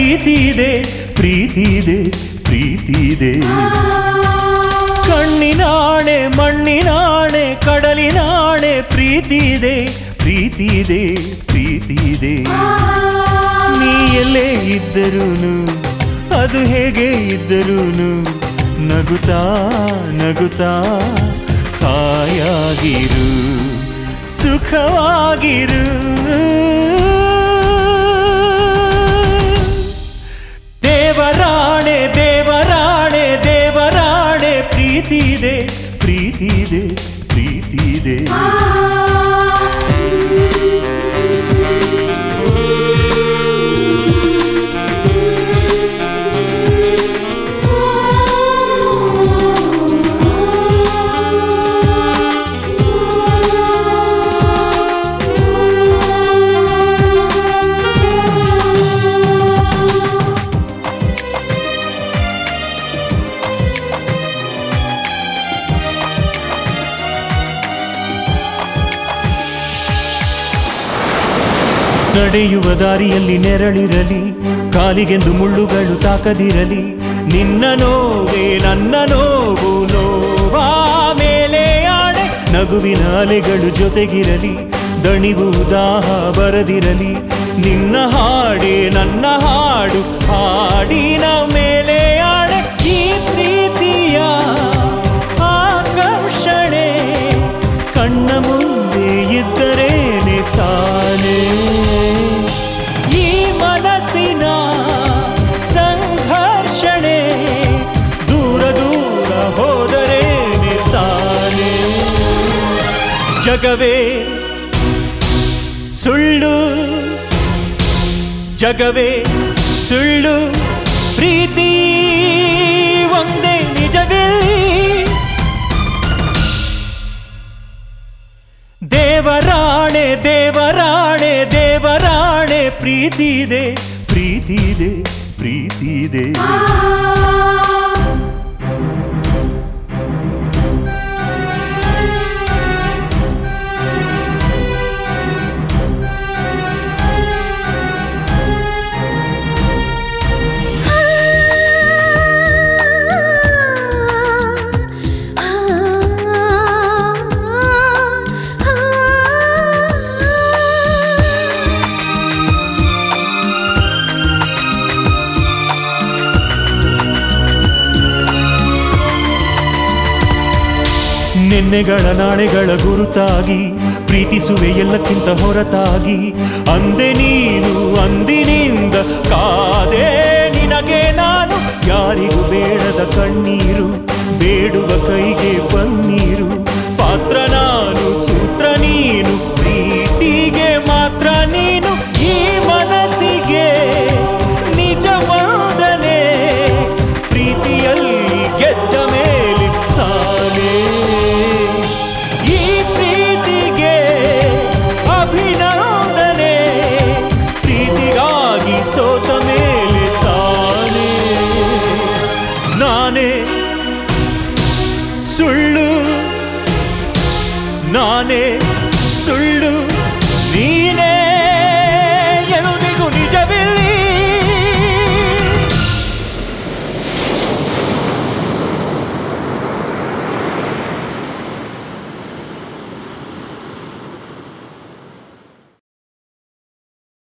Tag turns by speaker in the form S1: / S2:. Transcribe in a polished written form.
S1: ಪ್ರೀತಿ ಇದೆ ಪ್ರೀತಿ ಇದೆ ಪ್ರೀತಿ ಇದೆ. ಕಣ್ಣಿನಾಣೆ ಮಣ್ಣಿನಾಣೆ ಕಡಲಿನಾಣೆ ಪ್ರೀತಿ ಇದೆ ಪ್ರೀತಿ ಇದೆ ಪ್ರೀತಿ ಇದೆ. ನೀ ಎಲ್ಲೇ ಇದ್ದರೂನು ಅದು ಹೇಗೆ ಇದ್ದರೂನು ನಗುತ್ತಾ ನಗುತ್ತಾ ಹಾಯಾಗಿರು ಸುಖವಾಗಿರು. ದೇವರಾಣೆ ದೇವರಾಣೆ ದೇವರಾಣೆ ಪ್ರೀತಿ ಇದೆ ಪ್ರೀತಿ ಇದೆ ಪ್ರೀತಿ ಇದೆ. ನಡೆಯುವ ದಾರಿಯಲ್ಲಿ ನೆರಳಿರಲಿ ಕಾಲಿಗೆಂದು ಮುಳ್ಳುಗಳು ತಾಕದಿರಲಿ. ನಿನ್ನ ನೋವೇ ನನ್ನ ನೋವು ನೋವಾ ಮೇಲೆ ಆಣೆ. ನಗುವಿನ ಅಲೆಗಳು ಜೊತೆಗಿರಲಿ ದಣಿವು ದಾಹ ಬರದಿರಲಿ. ನಿನ್ನ ಹಾಡೇ ನನ್ನ ಹಾಡು ಹಾಡಿನ ಮೇಲೆ ಆಣೆ. ಈ ಪ್ರೀತಿಯ ಆಕರ್ಷಣೆ ಕಣ್ಣ ಮುಂದೆ ಇದ್ದರೇನೆ ತಾನೇ. ಈ ಮನಸ್ಸಿನ ಸಂಘರ್ಷಣೆ ದೂರ ದೂರ ಹೋದರೇನೆ ತಾನೇ. ಜಗವೇ ಸುಳ್ಳು ಜಗವೇ ಸುಳ್ಳು ಪ್ರೀತಿ ಒಂದೇ ನಿಜವಿಲ್ಲಿ. ದೇವರಾಣೆ ದೇವರಾಣೆ ದೇವರಾಣೆ ಪ್ರೀತಿ ಇದೆ ಪ್ರೀತಿ ಇದೆ ಪ್ರೀತಿ ಇದೆ. ನೆನ್ನೆಗಳ ನಾಳೆಗಳ ಗುರುತಾಗಿ ಪ್ರೀತಿಸುವೆ ಎಲ್ಲಕ್ಕಿಂತ ಹೊರತಾಗಿ. ಅಂದೆ ನೀನು ಅಂದಿನಿಂದ ಕಾದೆ ನಿನಗೆ ನಾನು. ಯಾರಿಗೂ ಬೇಡದ ಕಣ್ಣೀರು ಬೇಡುವ ಕೈಗೆ ಬನ್ನೀರು. ಪಾತ್ರ ನಾನು ಸೂತ್ರ ನೀನು ಪ್ರೀತಿಗೆ ಮಾತ್ರ ನೀನು. ಈ ಮನಸ್ಸಿಗೆ ನಿಜವಾದನೆ ಪ್ರೀತಿಯಲ್ಲಿ ಗೆದ್ದ ಮೇಲೆ ತಾನೇ. ಈ ಪ್ರೀತಿಗೆ ಅಭಿನಂದನೆ ಪ್ರೀತಿಗಾಗಿ ಸೋತ ಮೇಲೆ ತಾನೇ. ನಾನೇ ಸುಳ್ಳು ನಾನೇ ಸುಳ್ಳು